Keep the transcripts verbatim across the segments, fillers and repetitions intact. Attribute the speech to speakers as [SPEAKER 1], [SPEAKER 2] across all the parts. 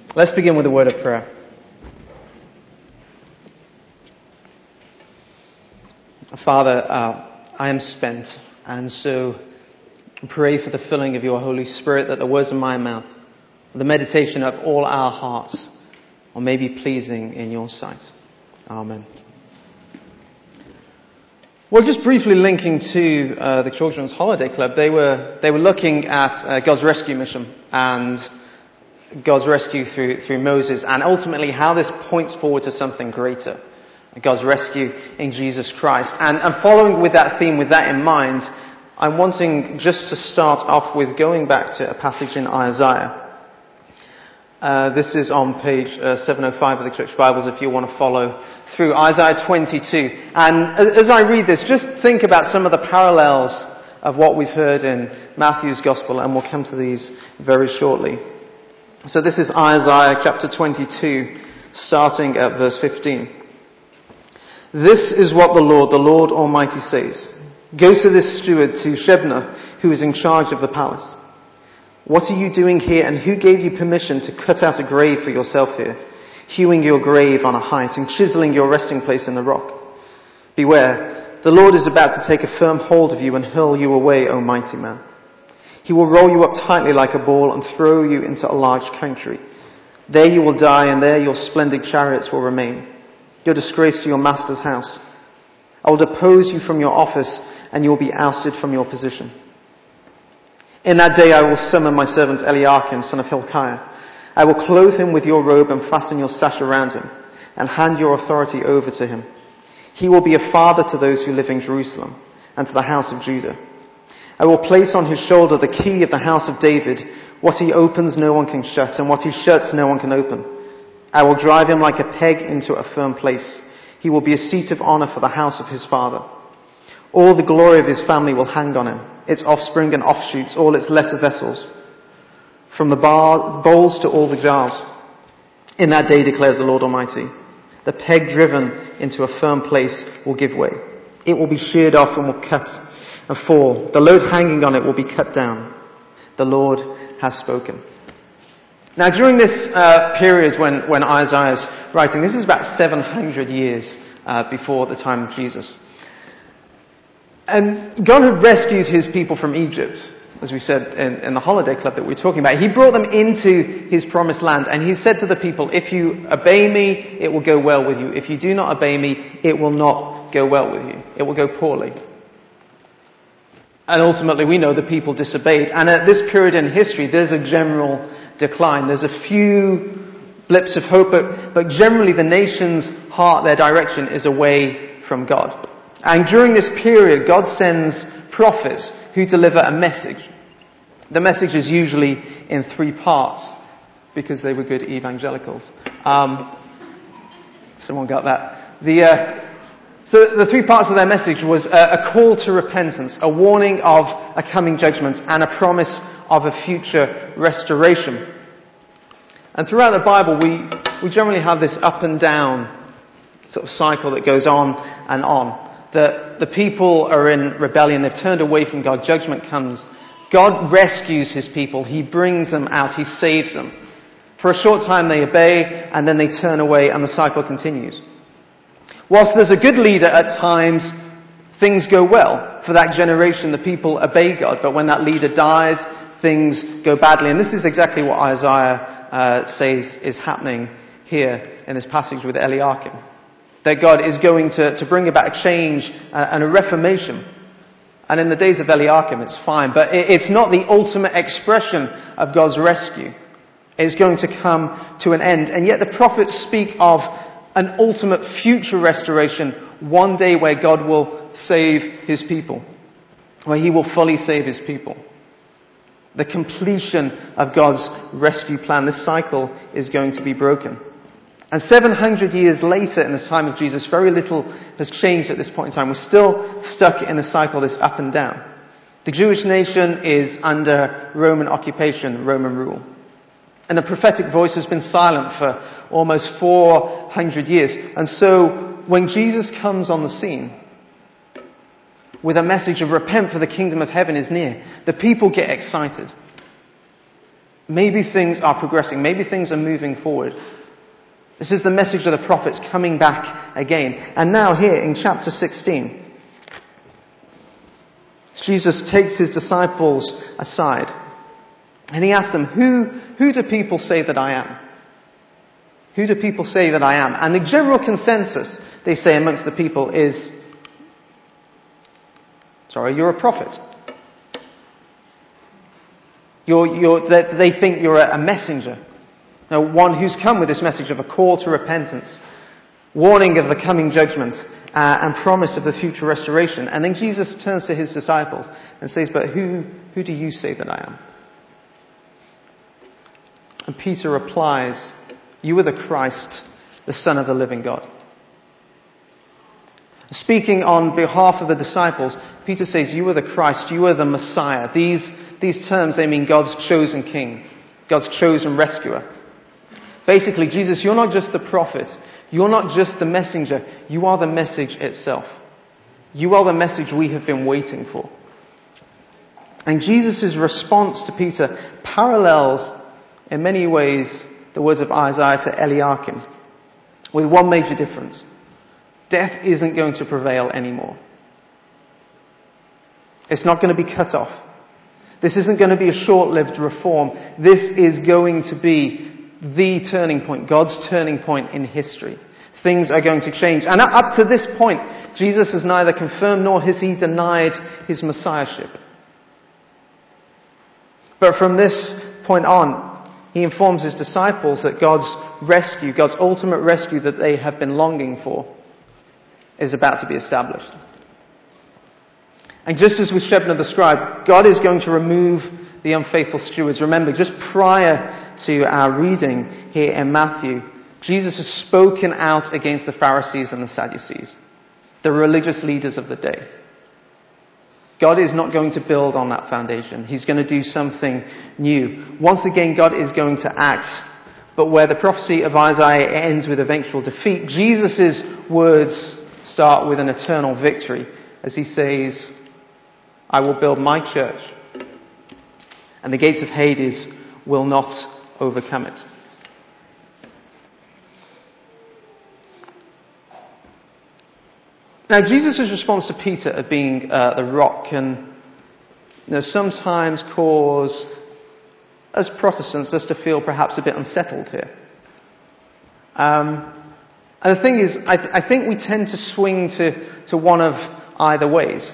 [SPEAKER 1] Let's begin with a word of prayer. Father, uh, I am spent, and so pray for the filling of your Holy Spirit, that the words of my mouth, the meditation of all our hearts, may be pleasing in your sight. Amen. Well, just briefly linking to uh, the Children's Holiday Club, they were they were looking at uh, God's rescue mission and God's rescue through through Moses, and ultimately how this points forward to something greater, God's rescue in Jesus Christ. And, and following with that theme, with that in mind, I'm wanting just to start off with going back to a passage in Isaiah. Uh, this is on page uh, seven oh five of the Church Bibles if you want to follow through Isaiah twenty-two. And as, as I read this, just think about some of the parallels of what we've heard in Matthew's Gospel, and we'll come to these very shortly. So this is Isaiah chapter twenty-two, starting at verse fifteen. This is what the Lord, the Lord Almighty says. Go to this steward, to Shebna, who is in charge of the palace. What are you doing here, and who gave you permission to cut out a grave for yourself here, hewing your grave on a height and chiseling your resting place in the rock? Beware, the Lord is about to take a firm hold of you and hurl you away, O mighty man. He will roll you up tightly like a ball and throw you into a large country. There you will die, and there your splendid chariots will remain, your disgrace to your master's house. I will depose you from your office, and you will be ousted from your position. In that day I will summon my servant Eliakim, son of Hilkiah. I will clothe him with your robe and fasten your sash around him, and hand your authority over to him. He will be a father to those who live in Jerusalem, and to the house of Judah. I will place on his shoulder the key of the house of David. What he opens no one can shut, and what he shuts no one can open. I will drive him like a peg into a firm place. He will be a seat of honor for the house of his father. All the glory of his family will hang on him, its offspring and offshoots, all its lesser vessels, from the bar, bowls to all the jars. In that day, declares the Lord Almighty, the peg driven into a firm place will give way. It will be sheared off and will cut and fall. The load hanging on it will be cut down. The Lord has spoken. Now, during this uh, period when, when Isaiah is writing, this is about seven hundred years uh, before the time of Jesus. And God had rescued his people from Egypt, as we said in, in the holiday club that we were talking about. He brought them into his promised land, and he said to the people, if you obey me, it will go well with you. If you do not obey me, it will not go well with you. It will go poorly. And ultimately, we know the people disobeyed. And at this period in history, there's a general decline. There's a few blips of hope, but, but generally the nation's heart, their direction is away from God. And during this period, God sends prophets who deliver a message. The message is usually in three parts, because they were good evangelicals. Um, someone got that. The, uh, so the three parts of their message was a, a call to repentance, a warning of a coming judgment, and a promise of a future restoration. And throughout the Bible, we, we generally have this up and down sort of cycle that goes on and on. The, the people are in rebellion, they've turned away from God, judgment comes. God rescues his people, he brings them out, he saves them. For a short time they obey, and then they turn away, and the cycle continues. Whilst there's a good leader at times, things go well. For that generation, the people obey God, but when that leader dies, things go badly. And this is exactly what Isaiah uh, says is happening here in this passage with Eliakim. That God is going to, to bring about a change uh, and a reformation. And in the days of Eliakim, it's fine. But it, it's not the ultimate expression of God's rescue. It's going to come to an end. And yet the prophets speak of an ultimate future restoration, one day where God will save his people. Where he will fully save his people. The completion of God's rescue plan. This cycle is going to be broken. And seven hundred years later, in the time of Jesus, very little has changed at this point in time. We're still stuck in a cycle, this up and down. The Jewish nation is under Roman occupation, Roman rule. And the prophetic voice has been silent for almost four hundred years. And so, when Jesus comes on the scene with a message of repent, for the kingdom of heaven is near, the people get excited. Maybe things are progressing. Maybe things are moving forward. This is the message of the prophets coming back again. And now here in chapter sixteen, Jesus takes his disciples aside and he asks them, who, who do people say that I am? Who do people say that I am? And the general consensus, they say amongst the people, is, sorry, you're a prophet. You're, you're, they think you're a messenger. Now, one who's come with this message of a call to repentance, warning of the coming judgment, uh, and promise of the future restoration. And then Jesus turns to his disciples and says, but who, who do you say that I am? And Peter replies, you are the Christ, the Son of the living God. Speaking on behalf of the disciples, Peter says, you are the Christ, you are the Messiah. These, these terms, they mean God's chosen king, God's chosen rescuer. Basically, Jesus, you're not just the prophet, you're not just the messenger, you are the message itself. You are the message we have been waiting for. And Jesus' response to Peter parallels, in many ways, the words of Isaiah to Eliakim, with one major difference. Death isn't going to prevail anymore. It's not going to be cut off. This isn't going to be a short-lived reform. This is going to be the turning point, God's turning point in history. Things are going to change. And up to this point, Jesus has neither confirmed nor has he denied his messiahship. But from this point on, he informs his disciples that God's rescue, God's ultimate rescue that they have been longing for, is about to be established. And just as with Shebna the scribe, God is going to remove the unfaithful stewards. Remember, just prior to our reading here in Matthew, Jesus has spoken out against the Pharisees and the Sadducees, the religious leaders of the day. God is not going to build on that foundation. He's going to do something new. Once again, God is going to act. But where the prophecy of Isaiah ends with eventual defeat, Jesus' words start with an eternal victory as he says, I will build my church, and the gates of Hades will not overcome it. Now, Jesus' response to Peter of being uh, the rock can, you know, sometimes cause, as Protestants, us to feel perhaps a bit unsettled here. Um, and the thing is, I, I think we tend to swing to, to one of either ways.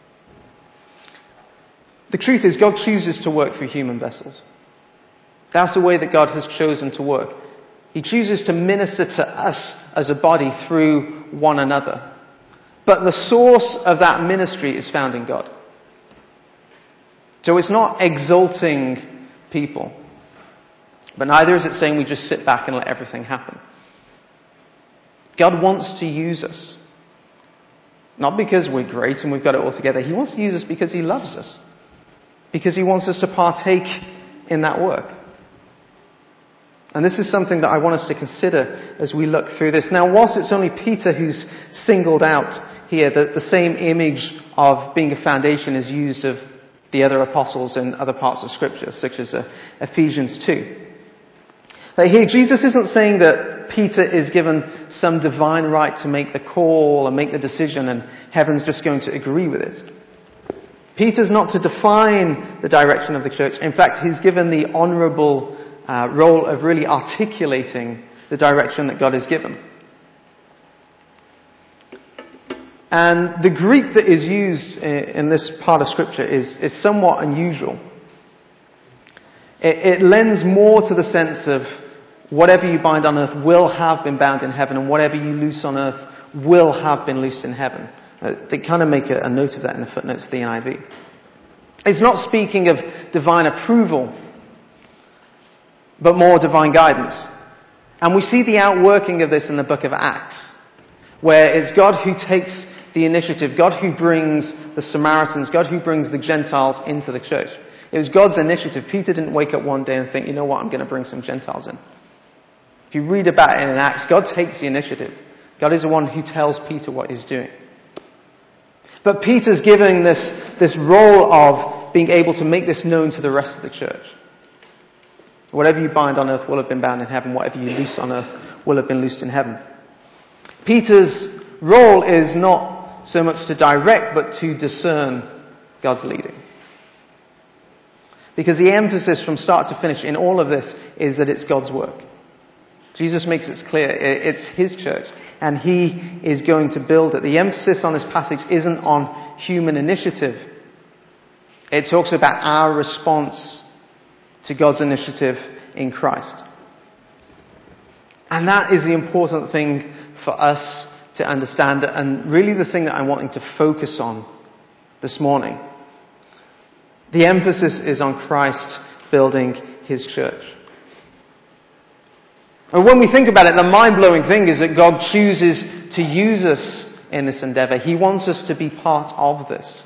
[SPEAKER 1] The truth is, God chooses to work through human vessels. That's the way that God has chosen to work. He chooses to minister to us as a body through one another. But the source of that ministry is found in God. So it's not exalting people. But neither is it saying we just sit back and let everything happen. God wants to use us. Not because we're great and we've got it all together. He wants to use us because he loves us. Because he wants us to partake in that work. And this is something that I want us to consider as we look through this. Now, whilst it's only Peter who's singled out here, the, the same image of being a foundation is used of the other apostles in other parts of Scripture, such as uh, Ephesians two. But here, Jesus isn't saying that Peter is given some divine right to make the call and make the decision and heaven's just going to agree with it. Peter's not to define the direction of the church. In fact, he's given the honourable uh, role of really articulating the direction that God has given. And the Greek that is used in this part of Scripture is, is somewhat unusual. It, it lends more to the sense of whatever you bind on earth will have been bound in heaven, and whatever you loose on earth will have been loosed in heaven. Uh, they kind of make a, a note of that in the footnotes of the N I V. It's not speaking of divine approval, but more divine guidance. And we see the outworking of this in the book of Acts, where it's God who takes the initiative, God who brings the Samaritans, God who brings the Gentiles into the church. It was God's initiative. Peter didn't wake up one day and think, you know what, I'm going to bring some Gentiles in. If you read about it in Acts, God takes the initiative. God is the one who tells Peter what he's doing. But Peter's giving this, this role of being able to make this known to the rest of the church. Whatever you bind on earth will have been bound in heaven. Whatever you loose on earth will have been loosed in heaven. Peter's role is not so much to direct, but to discern God's leading. Because the emphasis from start to finish in all of this is that it's God's work. Jesus makes it clear it's his church, and he is going to build it. The emphasis on this passage isn't on human initiative. It talks about our response to God's initiative in Christ. And that is the important thing for us to understand, and really the thing that I'm wanting to focus on this morning. The emphasis is on Christ building his church. And when we think about it, the mind-blowing thing is that God chooses to use us in this endeavor. He wants us to be part of this.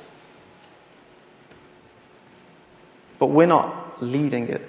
[SPEAKER 1] But we're not leading it.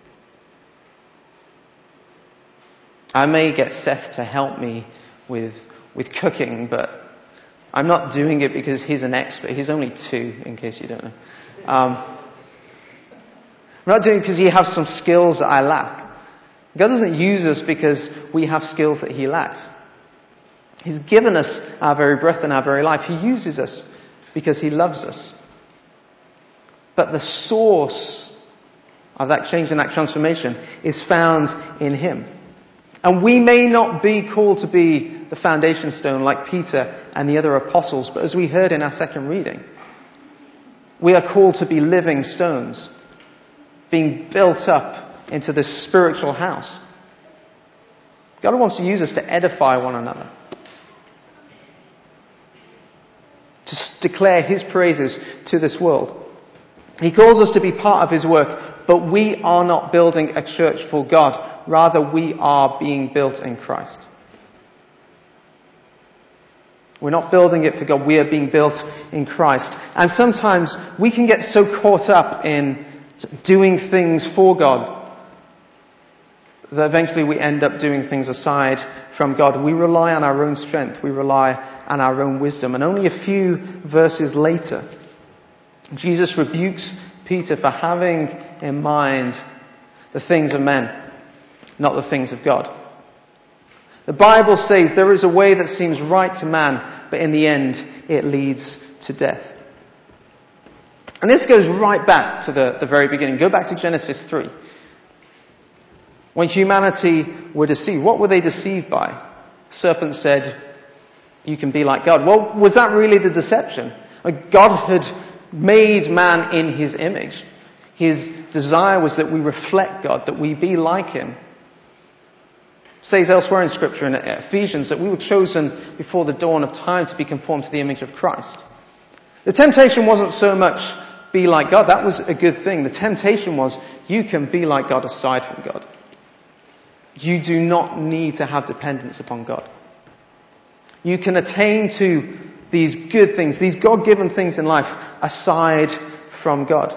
[SPEAKER 1] I may get Seth to help me with, with cooking, but I'm not doing it because he's an expert. He's only two, in case you don't know. Um, I'm not doing it because he has some skills that I lack. God doesn't use us because we have skills that he lacks. He's given us our very breath and our very life. He uses us because he loves us. But the source of that change and that transformation is found in him. And we may not be called to be the foundation stone like Peter and the other apostles, but as we heard in our second reading, we are called to be living stones, being built up into this spiritual house. God wants to use us to edify one another, to declare his praises to this world. He calls us to be part of his work, but we are not building a church for God. Rather, we are being built in Christ. We're not building it for God. We are being built in Christ. And sometimes we can get so caught up in doing things for God that eventually we end up doing things aside from God. We rely on our own strength. We rely on our own wisdom. And only a few verses later, Jesus rebukes Peter for having in mind the things of men, not the things of God. The Bible says there is a way that seems right to man, but in the end it leads to death. And this goes right back to the, the very beginning. Go back to Genesis three. When humanity were deceived, what were they deceived by? The serpent said, you can be like God. Well, was that really the deception? Like God had made man in his image. His desire was that we reflect God, that we be like him. It says elsewhere in Scripture, in Ephesians, that we were chosen before the dawn of time to be conformed to the image of Christ. The temptation wasn't so much be like God. That was a good thing. The temptation was you can be like God aside from God. You do not need to have dependence upon God. You can attain to these good things, these God-given things in life, aside from God.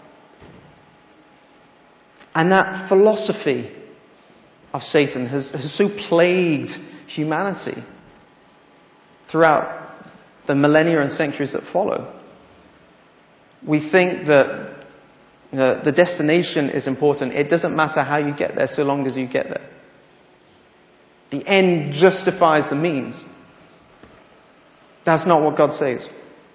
[SPEAKER 1] And that philosophy of Satan has, has so plagued humanity throughout the millennia and centuries that follow. We think that the, the destination is important. It doesn't matter how you get there so long as you get there. The end justifies the means. That's not what God says.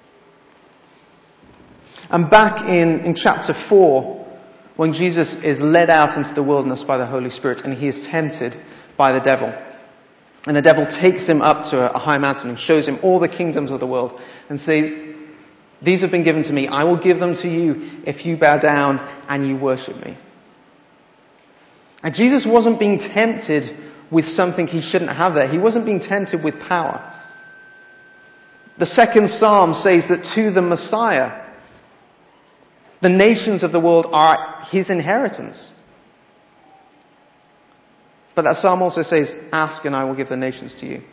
[SPEAKER 1] And back in, in chapter four, when Jesus is led out into the wilderness by the Holy Spirit and he is tempted by the devil. And the devil takes him up to a, a high mountain and shows him all the kingdoms of the world and says, these have been given to me. I will give them to you if you bow down and you worship me. And Jesus wasn't being tempted with something he shouldn't have there. He wasn't being tempted with power. The second psalm says that to the Messiah, the nations of the world are his inheritance. But that psalm also says, ask and I will give the nations to you.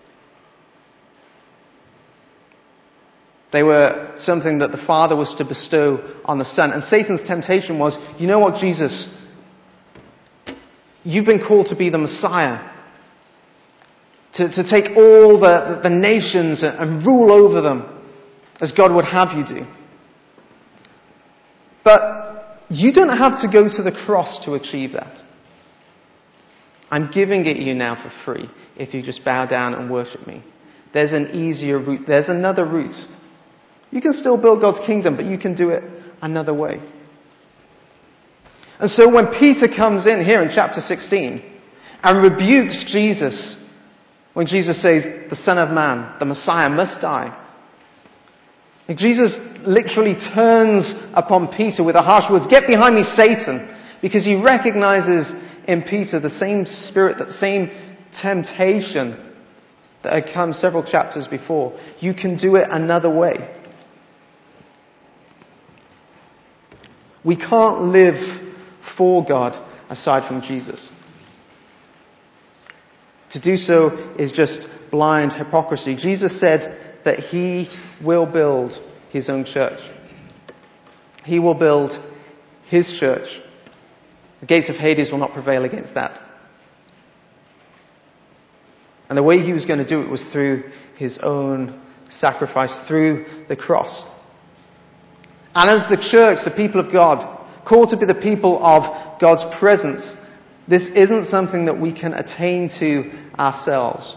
[SPEAKER 1] They were something that the Father was to bestow on the Son. And Satan's temptation was, you know what, Jesus? You've been called to be the Messiah. To, to take all the, the nations and rule over them as God would have you do. But You don't have to go to the cross to achieve that. I'm giving it you now for free if you just bow down and worship me. There's an easier route. There's another route. You can still build God's kingdom, but you can do it another way. And so when Peter comes in here in chapter sixteen and rebukes Jesus, when Jesus says, the Son of Man, the Messiah, must die, and Jesus literally turns upon Peter with the harsh words, "Get behind me, Satan," because he recognizes in Peter the same spirit, that same temptation that had come several chapters before. You can do it another way. We can't live for God aside from Jesus. To do so is just blind hypocrisy. Jesus said that he will build his own church. He will build his church. The gates of Hades will not prevail against that. And the way he was going to do it was through his own sacrifice, through the cross. And as the church, the people of God, called to be the people of God's presence, this isn't something that we can attain to ourselves.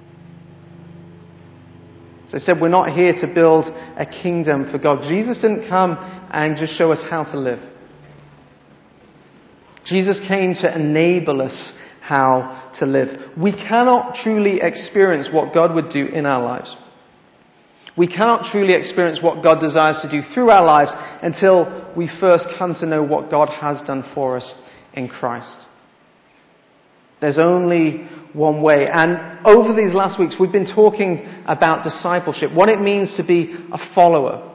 [SPEAKER 1] So I said, we're not here to build a kingdom for God. Jesus didn't come and just show us how to live. Jesus came to enable us how to live. We cannot truly experience what God would do in our lives. We cannot truly experience what God desires to do through our lives until we first come to know what God has done for us in Christ. There's only one way. And over these last weeks, we've been talking about discipleship, what it means to be a follower.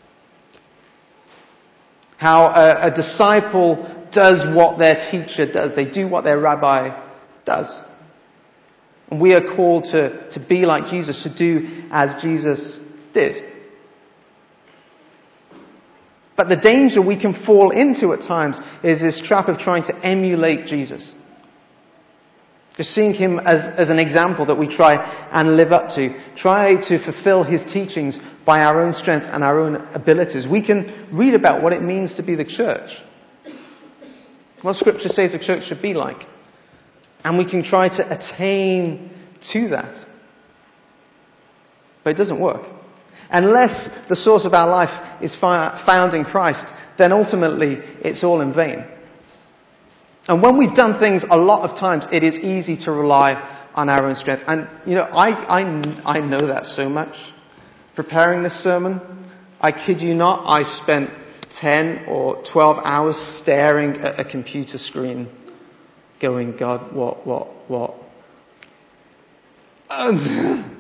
[SPEAKER 1] How a, a disciple does what their teacher does. They do what their rabbi does. And we are called to, to be like Jesus, to do as Jesus did. But the danger we can fall into at times is this trap of trying to emulate Jesus. Just seeing him as, as an example that we try and live up to. Try to fulfill his teachings by our own strength and our own abilities. We can read about what it means to be the church. What Scripture says the church should be like. And we can try to attain to that. But it doesn't work. Unless the source of our life is found in Christ, then ultimately it's all in vain. And when we've done things a lot of times, it is easy to rely on our own strength. And, you know, I, I, I know that so much. Preparing this sermon, I kid you not, I spent ten or twelve hours staring at a computer screen going, God, what, what, what? Um,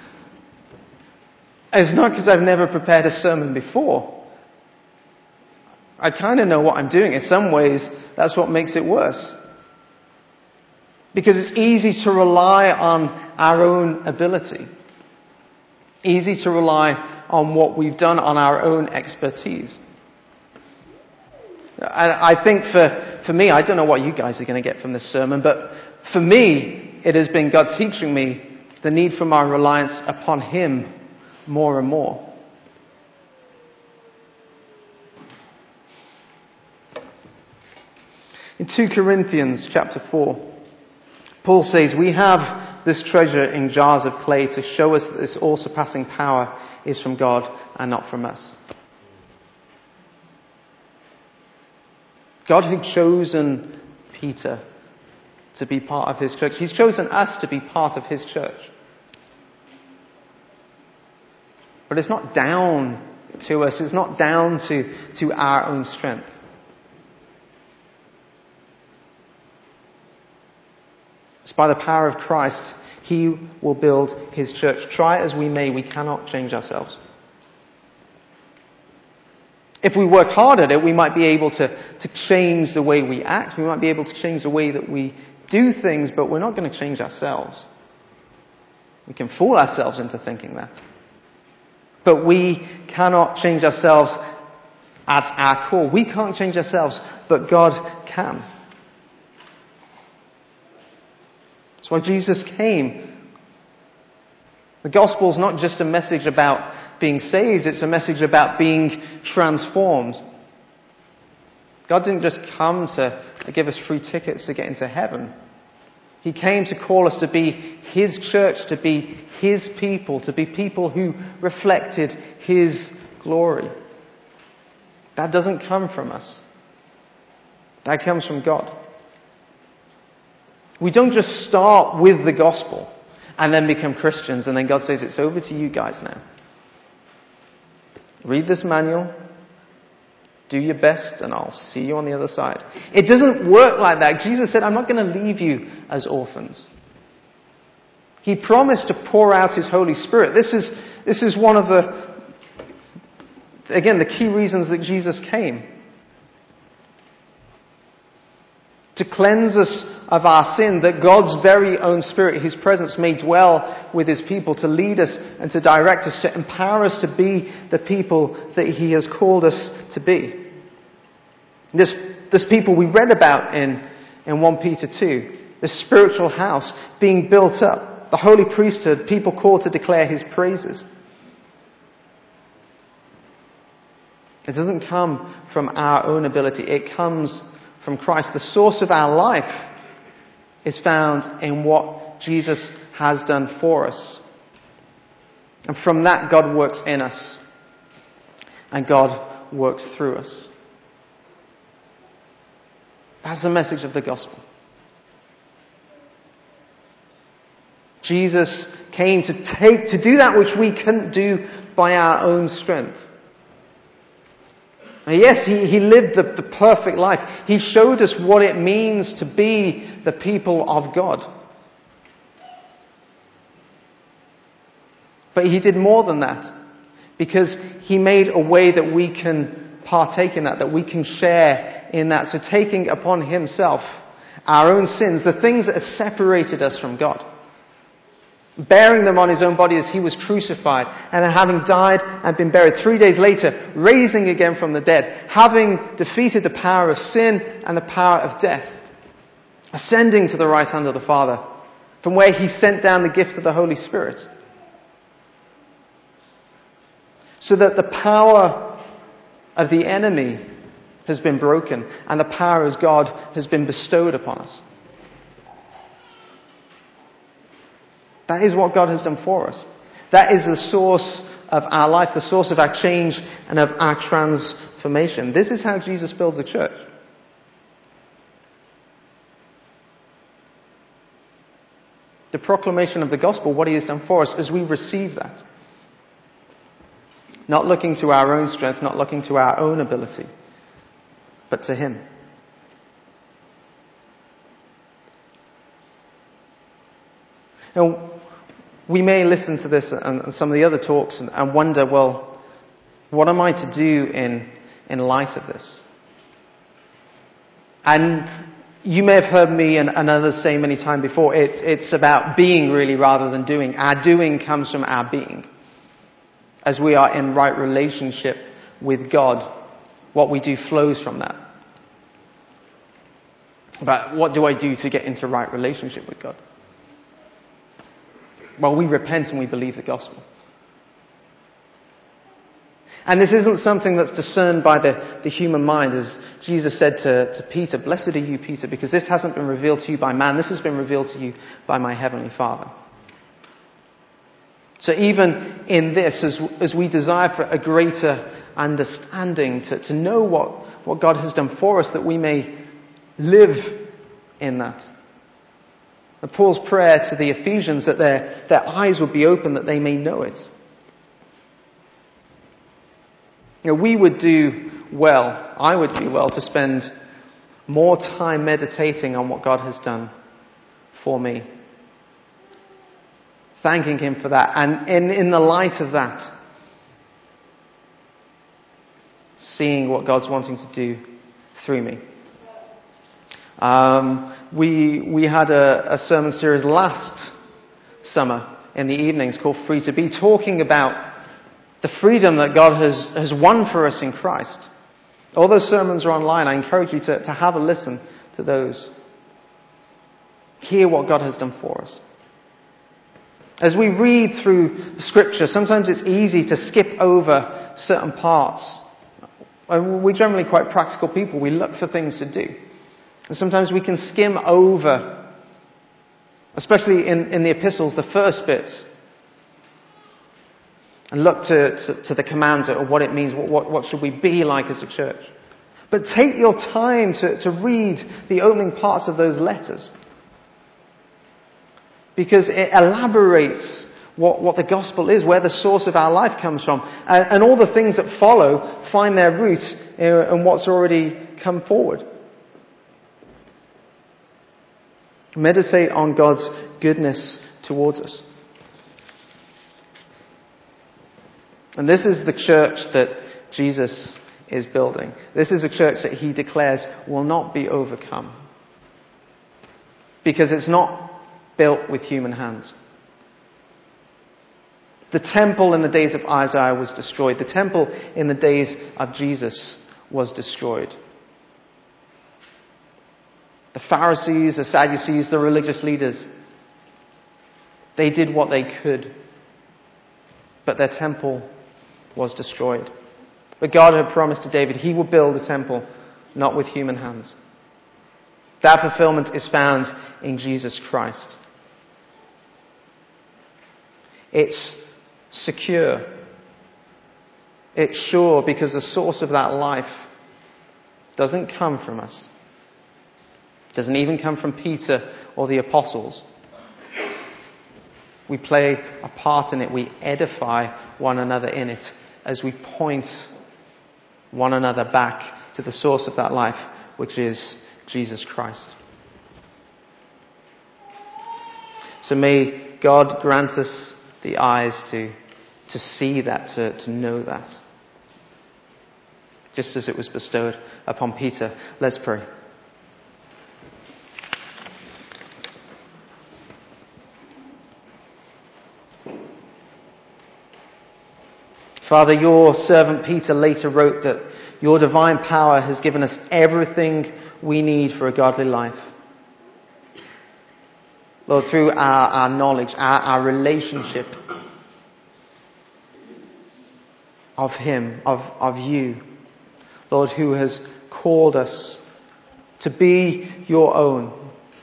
[SPEAKER 1] it's not because I've never prepared a sermon before. I kind of know what I'm doing. In some ways, that's what makes it worse. Because it's easy to rely on our own ability. Easy to rely on what we've done, on our own expertise. I think for, for me, I don't know what you guys are going to get from this sermon, but for me, it has been God teaching me the need for my reliance upon him more and more. In two Corinthians chapter four, Paul says, we have this treasure in jars of clay to show us that this all-surpassing power is from God and not from us. God had chosen Peter to be part of his church. He's chosen us to be part of his church. But it's not down to us. It's not down to, to our own strength. It's by the power of Christ, he will build his church. Try as we may, we cannot change ourselves. If we work hard at it, we might be able to, to change the way we act. We might be able to change the way that we do things, but we're not going to change ourselves. We can fool ourselves into thinking that. But we cannot change ourselves at our core. We can't change ourselves, but God can. That's why Jesus came. The gospel is not just a message about being saved, it's a message about being transformed. God didn't just come to give us free tickets to get into heaven. He came to call us to be His church, to be His people, to be people who reflected His glory. That doesn't come from us. That comes from God. We don't just start with the gospel and then become Christians and then God says, it's over to you guys now. Read this manual, do your best, and I'll see you on the other side. It doesn't work like that. Jesus said, I'm not going to leave you as orphans. He promised to pour out His Holy Spirit. This is, this is one of the, again, the key reasons that Jesus came. To cleanse us of our sin, that God's very own Spirit, His presence, may dwell with His people, to lead us and to direct us, to empower us to be the people that He has called us to be. This, this people we read about in, in First Peter two, this spiritual house being built up, the holy priesthood, people called to declare His praises. It doesn't come from our own ability, it comes from Christ. The source of our life is found in what Jesus has done for us. And from that, God works in us. And God works through us. That's the message of the gospel. Jesus came to take, to do that which we couldn't do by our own strength. And yes, he, he lived the, the perfect life. He showed us what it means to be the people of God. But He did more than that. Because He made a way that we can partake in that, that we can share in that. So taking upon Himself our own sins, the things that have separated us from God. Bearing them on His own body as He was crucified, and having died and been buried, three days later, raising again from the dead, having defeated the power of sin and the power of death, ascending to the right hand of the Father, from where He sent down the gift of the Holy Spirit. So that the power of the enemy has been broken, and the power of God has been bestowed upon us. That is what God has done for us. That is the source of our life, the source of our change and of our transformation. This is how Jesus builds a church. The proclamation of the gospel, what He has done for us, as we receive that. Not looking to our own strength, not looking to our own ability, but to Him. Now, we may listen to this and, and some of the other talks and, and wonder, well, what am I to do in, in light of this? And you may have heard me and, and others say many times before, it, it's about being really rather than doing. Our doing comes from our being. As we are in right relationship with God, what we do flows from that. But what do I do to get into right relationship with God? Well, we repent and we believe the gospel. And this isn't something that's discerned by the, the human mind. As Jesus said to, to Peter, "Blessed are you, Peter, because this hasn't been revealed to you by man. This has been revealed to you by my heavenly Father." So even in this, as, as we desire for a greater understanding, to, to know what, what God has done for us, that we may live in that. And Paul's prayer to the Ephesians, that their, their eyes would be open, that they may know it. You know, we would do well, I would do well, to spend more time meditating on what God has done for me. Thanking Him for that. And in, in the light of that, seeing what God's wanting to do through me. Um, we we had a, a sermon series last summer in the evenings called Free to Be, talking about the freedom that God has, has won for us in Christ. All those sermons are online. I encourage you to, to have a listen to those. Hear what God has done for us. As we read through Scripture, sometimes it's easy to skip over certain parts. And we're generally quite practical people. We look for things to do. And sometimes we can skim over, especially in, in the epistles, the first bits, and look to, to, to the commands of what it means, what, what, what should we be like as a church. But take your time to, to read the opening parts of those letters, because it elaborates what, what the gospel is, where the source of our life comes from, and, and all the things that follow find their root in, in what's already come forward. Meditate on God's goodness towards us. And this is the church that Jesus is building. This is a church that he declares will not be overcome. Because it's not built with human hands. The temple in the days of Isaiah was destroyed. The temple in the days of Jesus was destroyed. The Pharisees, the Sadducees, the religious leaders, they did what they could. But their temple was destroyed. But God had promised to David he will build a temple, not with human hands. That fulfillment is found in Jesus Christ. It's secure. It's sure because the source of that life doesn't come from us. It doesn't even come from Peter or the apostles. We play a part in it. We edify one another in it as we point one another back to the source of that life, which is Jesus Christ. So may God grant us the eyes to, to see that, to, to know that. Just as it was bestowed upon Peter. Let's pray. Father, your servant Peter later wrote that your divine power has given us everything we need for a godly life. Lord, through our, our knowledge, our, our relationship of him, of, of you, Lord, who has called us to be your own.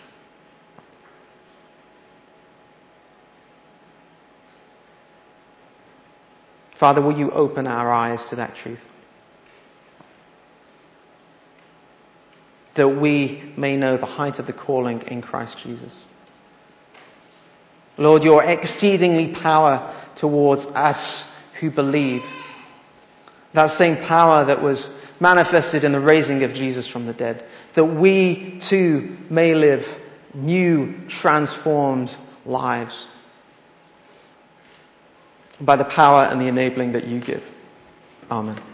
[SPEAKER 1] Father, will you open our eyes to that truth? That we may know the height of the calling in Christ Jesus. Lord, your exceedingly power towards us who believe. That same power that was manifested in the raising of Jesus from the dead. That we too may live new, transformed lives. By the power and the enabling that you give. Amen.